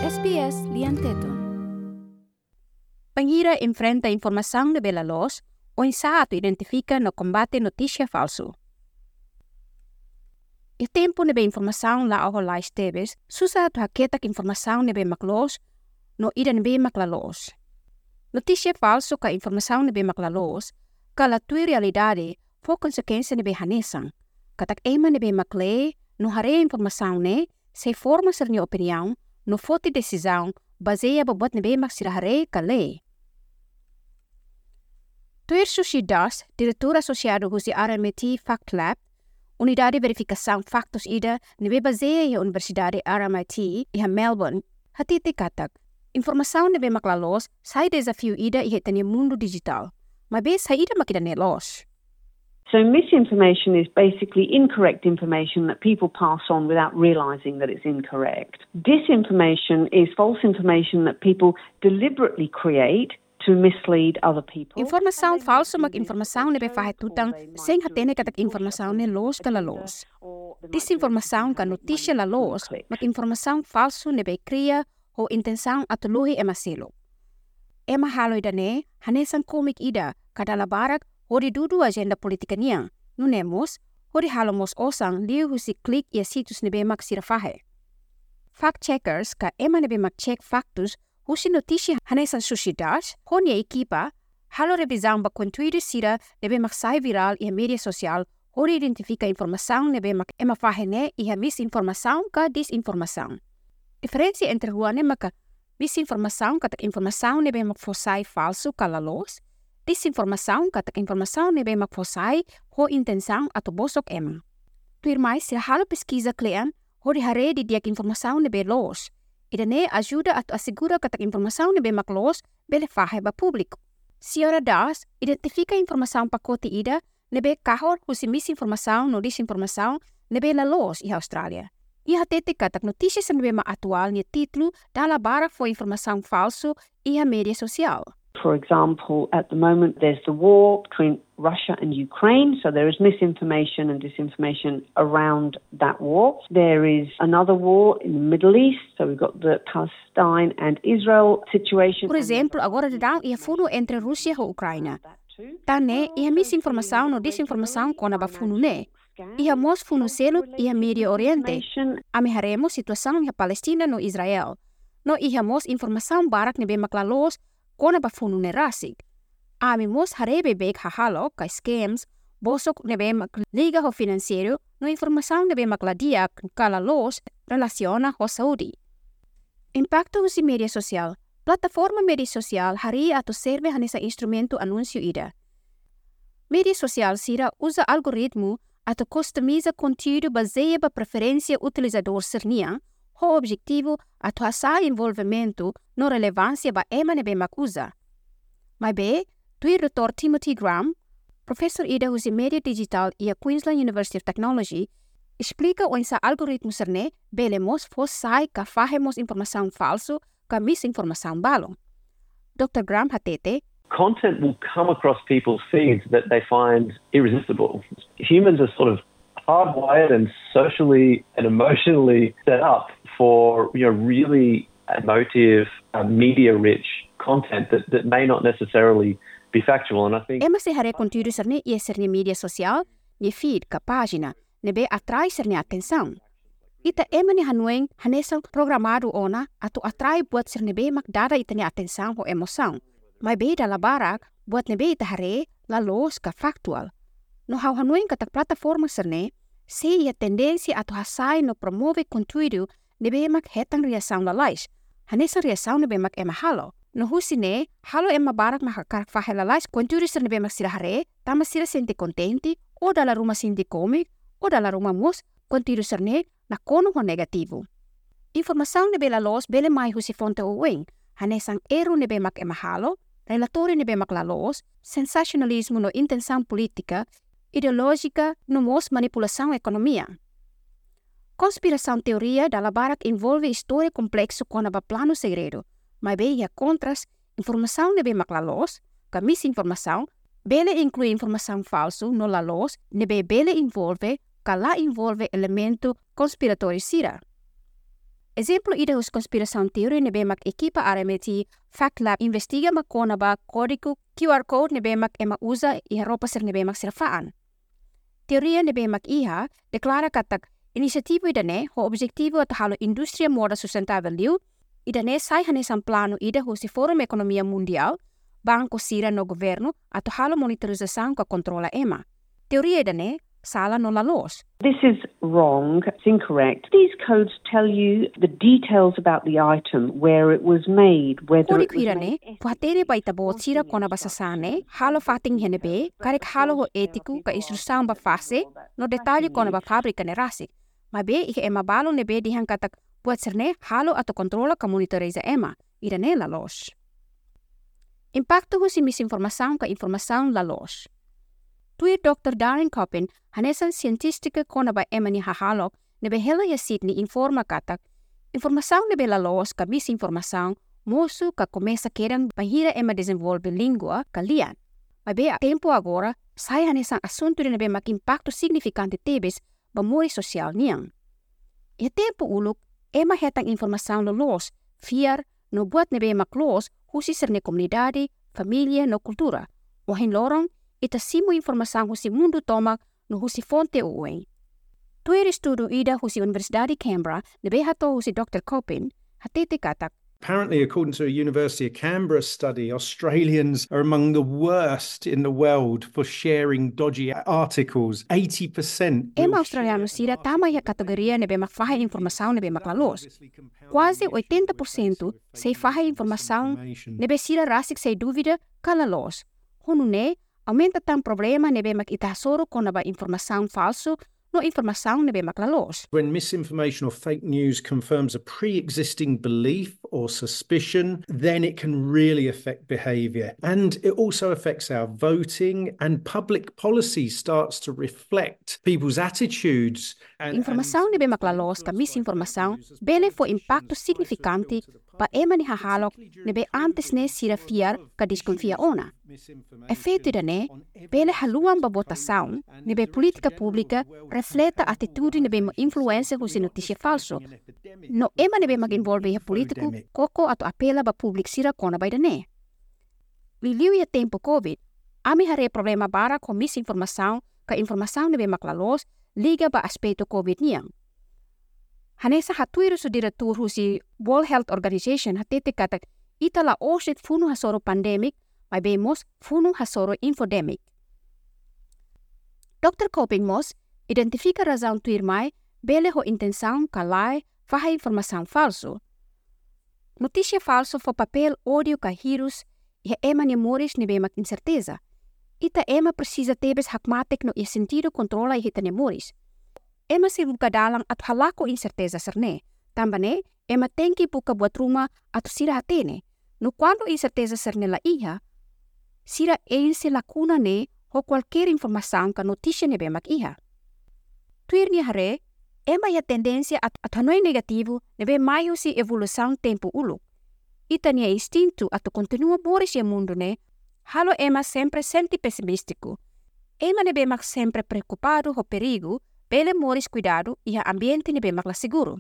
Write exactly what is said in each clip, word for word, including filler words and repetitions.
S B S lian teton. Pangira enfrenta informação de belalos o insato identifica no combate notícia falso. O tempo nebe informação lá ao lá esteves, susa tu haketa que informação nebe maklos, no ida nebe maklalos. Notícia falso ka informação nebe maklalos, ka la tui realidade for consequência nebe hanesang. Katak ema nebe makle, no hare informação ne, se forma ser ni opinião, no fote decisão, baseia babot nebe maksirahare ka le. Tuir Sushi Das, diretor associado do R M I T Fact Lab, Unidade de Verificação Factos ida, nebe baseia e Universidade R M I T e Melbourne, hatite katak. Informação nebe maklalos, sai desafio ida e hetania mundo digital, mas be sai ida makidane los. So misinformation is basically incorrect information that people pass on without realizing that it's incorrect. Disinformation is false information that people deliberately create to mislead other people. Informação falsa mag informação nebe fahetutang sem hatene katak informação ne los kala los. Disinformação ka notícia la los mag informação falso nebe cria ho intenção atuluhi emasilo. Ema halo idane hanesan komik ida kadala barak hori dudu agenda politika niang. Nunemos hori halomos osang liu husi klik ia situs nebe mag sirafahe. Fact checkers ka ema nebe mag check factus husi notícia hanesan Sushi Das, honia equipa, halo revisão ba contuído sira nebe mag sai viral ia media social, hori identifica informação nebe mag ema fahene ia misinformação ka disinformação. Diferença entre rua ne mag misinformação katak informação nebe mag fosai falso kala los, disinformação katak informação nebe mag fosai ho intenção ato bosok ema. Tuir mais sila halo pesquisa klean, hori hare di diak informação nebe los. Idane ajuda ato assegura katak informação nebe mag los bele fahe ba público. Senhora Das identifica informação pacote ida nebe kahor husi misinformação no disinformação nebe la los i Austrália. Ia tete katak notícias nebe ma atual ni título dala bara for informação falso i a media social. For example, at the moment there's the war between Russia and Ukraine, so there is misinformation and disinformation around that war. There is another war in the Middle East, so we've got the Palestine and Israel situation. Por exemplo, agora dadang ia funo entre Rússia e Ucrânia. Tane ia misinformação no disinformação kona ba funo ne. Ia mos funo selo ia Medio Oriente. Amiharemos situação ia Palestina no Israel. No ia mos informação barak nebe maklalos kona ba funo ne rasig. Ami mos harebe beg hahalo ka scams bosok nebe makliga ho financeiro no informação nebe makladia kala los relaciona ho Saudi. Impacto husi media social. Plataforma media social hari ato serve hanesa instrumento anúncio ida. Media social sira usa algoritmo ato customiza conteúdo baseia ba preferência utilizador sernia ho objetivo ato hasa envolvimento no relevância ba ema nebe makuza. Mai be, tui Doutor Timothy Graham, professor ida husi media digital e a Queensland University of Technology, explica o insa algoritmo serne bele mos fos sai ka fahemos informação falso ka misinformação balo. Doctor Graham hatete, content will come across people's feeds that they find irresistible. Humans are sort of hardwired and socially and emotionally set up for, you know, really emotive, uh, media-rich content that, that may not necessarily be factual. And I think ema se hare conteúdo serne e serne media social, ne feed ka página, nebe atrai serne atenção. Ita ema ni hanueng hanesang programado ona ato atrai buat serne be magdada ita ni atenção ho emoção. Mai be dala barak buat nebe ita hare la los ka factual. No hau hanueng katak plataforma serne, se ia tendensi ato hasai no promove conteúdo nebe mag hetang reação la lais. Hanesang reação nebe mag ema halo. No husine, halo ema barak makakarak fahelalais conteúdo serne be mag sira hare, tama sira sente contente, o dala rumah sinte komik, o dala rumah mus, conteúdo serne na kono ho negativo. Informação nebe la los bele mai husi fonte o wing, hanesang eru nebe mag ema halo, relatório nebe mag la los, sensacionalismo no intenção política, ideológica no mos manipulação economia. Conspiração teoria dala barak envolve história complexo com aba plano segredo, mas beia contras, informação nebe mag la los, ka misinformação, bele inclui informação falso no la los, nebe bele envolve, ka la envolve elemento conspiratório sira. Exemplo ida hus konspirasyon teori nebe mak ekipa R M T Fact Lab investiga makona ba kodiku Q R code nebe mak ema usa i Europa sir nebe mak sirfaan. Teoria nebe mak iha deklara katak inisiativo idane ho objektivo at halo industria moda sustentável liu idane sai hanesan plano ida husi Forum Ekonomia Mundial banko sira no governo at halo monitorização ka kontrola ema. Teoria idane sala no lalos. This is wrong. It's incorrect. These codes tell you the details about the item, where it was made, whether Kodik it was irane, made. puhatere ba itabo sira kona basasane, halo fating henebe, karek halo ho etiku ka instrução ba fase, no detalhe kona ba fabrika ne rasik. Mabe ike ema balo nebe dihan katak buat serne halo ato kontrola ka monitoriza ema, irane lalos. Impacto ho si misinformação ka informação lalos. Tuir dokter Darren Coppin, hanesan sientistika kona ba ema ni hahalok, nebe hela ya sit ni informa katak, informação nebe lalos ka misinformação, mosu ka começa querem bahira ema desenvolve língua ka lian. Mabe a tempo agora, sai hanesan assunto nebe mak impacto significante tebes ba mori social niang. E tempo uluk, ema hetang informação lalos, fiar, no buat nebe mak los, husi serne komunidade, familia no kultura. Wahin lorong, ita simo informação husi mundo tomak no husi fonte ueng. Tuir estudo ida husi Universidade Canberra, nebe hato husi Doctor Coppin, hatete katak. Apparently, according to a University of Canberra study, Australians are among the worst in the world for sharing dodgy articles. eighty percent. Ema australiano sira tama ya kategoria nebe mak fahe informação nebe mak lalos. Quase oitenta por cento sei fahe informação nebe sira rasik sei dúvida kalalos. Honune, aumenta tam problema nebe mak itasoro kona ba informação falso no informação nebe mak lalos. When misinformation or fake news confirms a pre-existing belief or suspicion, then it can really affect behaviour. And it also affects our voting, and public policy starts to reflect people's attitudes. And, Informação nebe mak lalos ka misinformação bele fo impacto significante pa ema ni hahalok nebe antes ne sira fiar ka desconfia ona. Efeito dane, bele haluan ba votação nebe politika pública refleta atitude nebe ma influência husi notícia falso. No ema nebe mag involve ha politiku koko ato apela ba publik sira kona ba dane. Liliu ya tempo COVID, ami hare problema bara ko misinformação ka informação nebe mak lalos liga ba aspecto COVID niang. Hanesa hatuiro su diretor husi World Health Organization hatete katak itala osit funu hasoro pandemic may bemos funu hasoro infodemic. Doctor Coppin mos identifica razão tuir mai bele ho intenção kalai faha informação falso. Notícia falso fo papel ódio ka hirus e ema ni moris ni bemak incerteza. Ita ema precisa tebes hakmatek no e sentido controla e hita ni moris. Ema si buka dalang at halako incerteza serne. Tambane, ema tenki buka buat rumah at sira hatene. No quando incerteza serne la iha, sira ein se lacuna ne ho qualquer informação ka notícia ne bemak iha. Tuir ni hare, ema ya tendência at, at hanoi negativo nebe maio si evolução tempo ulu. Ita ni instinto at continua moris ya mundo ne, halo ema sempre senti pessimistico. Ema nebe mak sempre preocupado ho perigo, bele moris cuidado e a ambiente nebe mak la seguro.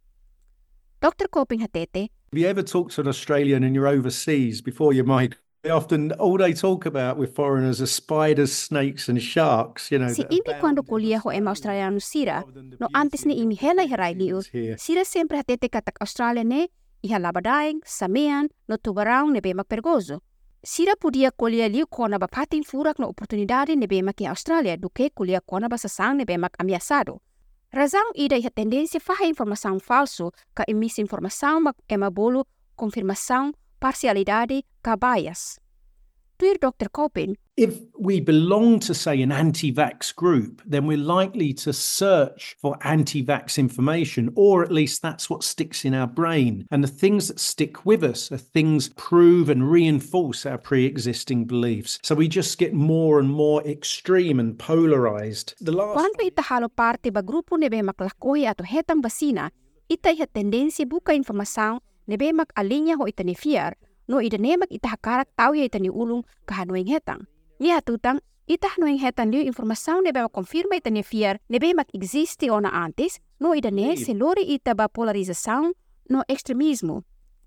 Doctor Coppin hatete. Have you ever talked to an Australian and you're overseas before you migrate? Often all they talk about with foreigners are spiders, snakes and sharks, you know. Si imi quando kuliah ho ema australiano sira, no antes ni imi hela iharay liu, sira sempre hatete katak Australia ne, iha labadaing, samean, no tubarão nebe mak pergoso. Sira podia kuliah liu kona ba patin furak no oportunidade nebe mak i Australia duke kuliah kona ba sasang nebe mak ameaçado. Razão ida iha tendência faha informação falso ka misinformação mak ema bolo confirmação parcialidade ka bias. Tuir Doctor Coppin. If we belong to, say, an anti-vax group, then we're likely to search for anti-vax information, or at least that's what sticks in our brain. And the things that stick with us are things prove and reinforce our pre-existing beliefs. So we just get more and more extreme and polarized. The last Quando ita halo parte ba grupo nebe maklakohi ato hetang basina, ita iha tendensi buka informação nebe mak alinya ho ita ni fiar, no ida nemak ita hakarak tau ya ita ni ulung kahanuing hetang. Ni hatutang, ita hanuing hetang liu informação nebe mak konfirma ita ni fiar, nebe mak existe ona antes, no ida ne se lori ita ba polarização no ekstremismo.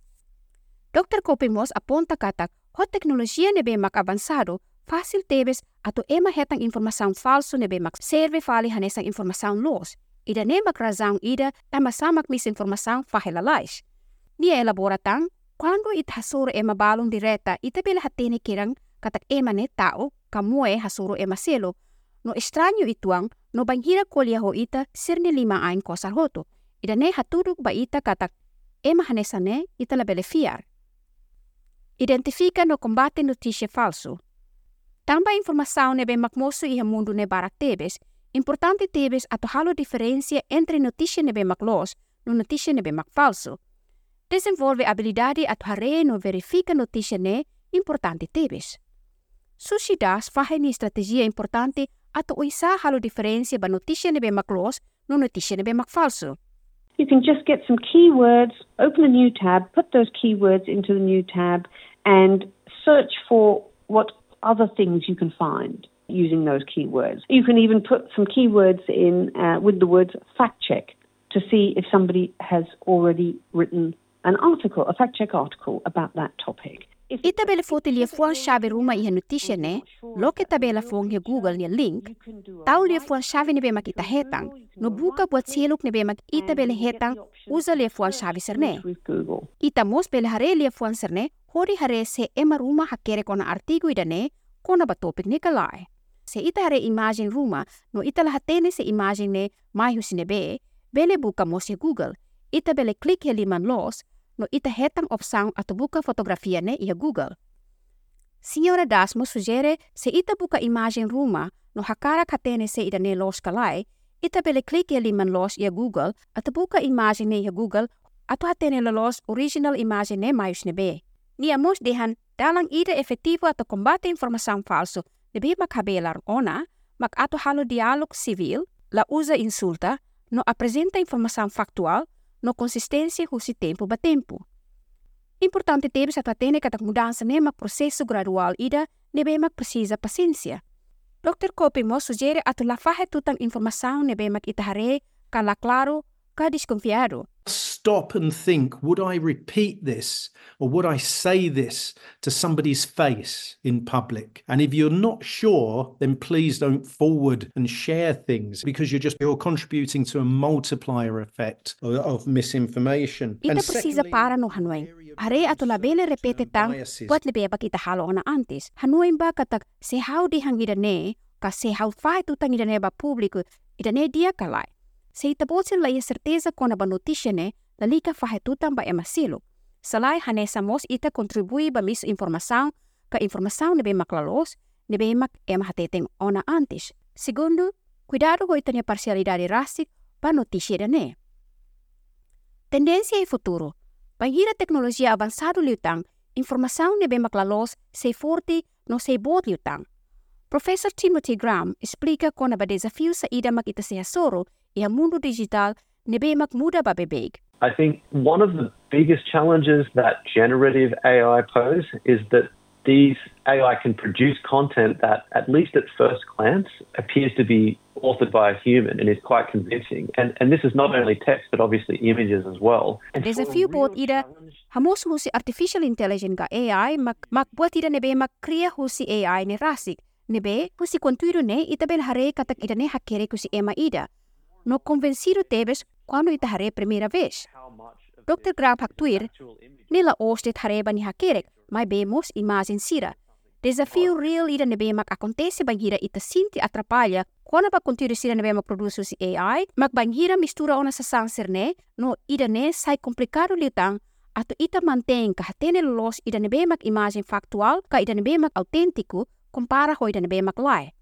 doktor Kopimos aponta katak ho teknolohiya nebe mak avansado, fasil tebes ato ema hetang informasyon falso nebe mak serve fali hanesang informasyon los. Ida ne mak razang ida tamasamak misinformasyon fahelalais. Nia elaboratang, quando it hasuro ema balong direta itabela hatene kirang katak ema ne tao, kamue hasuro ema selo, no estranyo ituang, no banghira kolya ho ita sirni lima ain kosar hoto. Ida ne hatuduk ba ita katak ema hanesane ita labele fiar. Identifica no combate notícia falso. Tamba informação nebe makmoso iha mundo ne barak tebes, importante tebes ato halo diferencia entre notícia nebe maklos no notícia nebe mak falso. Desenvolve habilidade ato hare no verifica notícia ne importante tebes. Sushidas fahe ni strategia importante ato uisa halo diferencia ba notícia nebe maklos no notícia nebe mak falso. You can just get some keywords, open a new tab, put those keywords into the new tab, and search for what other things you can find using those keywords. You can even put some keywords in uh, with the words fact check to see if somebody has already written an article, a fact check article about that topic. Itabela foto lia fuan chave ruma iha notícia ne, loke tabela fuang hi Google ni link, tau lia fuan chave nebe mak ita hetang, no buka buat seluk nebe mak itabela hetang, usa lia fuan chave serne. Ita mos bela hare lia fuan serne, hori hare se ema ruma hakere kona artigo idane, kona ba topik ni kalai. Se ita hare imagine ruma, no ita lahatene se imagine ne mai husinebe, bele buka mos hi Google, ita bele klik hi liman los, no ita hetang opsang ato buka fotografia ne iha Google. Senhora Dasmo sugere se ita buka imagine ruma no hakara katene se ida ne los kalai, ita bele klik iha liman los iha Google ato buka imagine ne iha Google ato hatene la los original imagine ne mayus nebe. Nia mos dehan dalang ida efektivo ato combate informação falso nebe makabelar ona, mak ato halo dialog civil, la usa insulta, no apresenta informação factual, no consistência husi tempo ba tempo. Importante tebes ato atene katak mudança ne mak processo gradual ida nebe mak precisa paciência. doktor Kopimos sugere ato lafahe tutang informação nebe mak itahare kala claro ka desconfiado. Stop and think, would I repeat this or would I say this to somebody's face in public? And if you're not sure, then please don't forward and share things because you're just you're contributing to a multiplier effect of, of misinformation. Ita precisa para no hanuay. Are ato labele repete tang buat lebe ba kita halo na antes. Hanuay ba katak se how di hang ida ne ka se how fai tutang ida ne ba publiko ida ne dia kalay. Se itabot sila iya certeza kona ba notisya ne, lalika fahetutang ba emasilo. Salay hanesa mos ita kontribui ba mis informação, ka informação nebe maklalos, nebe mak emahateteng ona antes. Segundo, cuidado ko ita niya parcialidade rasik pa notisya ne. Tendencia e futuro. Panghira teknolohiya avansado liutang, informação nebe maklalos se forte no se bot liutang. Professor Timothy Graham explica kona ba desafio sa ida makita siya soro e mundo digital nebe magmuda ba bebeg. I think one of the biggest challenges that generative A I pose is that these A I can produce content that, at least at first glance, appears to be authored by a human and is quite convincing. And, and this is not only text, but obviously images as well. And desafio bot ida hamos husi artificial intelligence ka A I mag magbuat ida nebe magkrea husi A I ni rasik. Nebe husi kontuiro ne itabel hare katak ida ne hakere kusi ema ida. No convencido tebes quando ita hare primeira vez. doktor Graham haktuir, nila ostet hareba ni hakerek, may bemos imagine sira. Desafio real ida nebe mak acontece banghira ita sinti atrapalha, quando ba contido sira nebe mak produce si A I, mak banghira mistura ona sa sansir ne, no ida ne sai complicado liutang, ato ita manteng kahatene los ida nebe mak imagine factual, ka ida nebe mak autentico, compara ho ida nebe mak lai.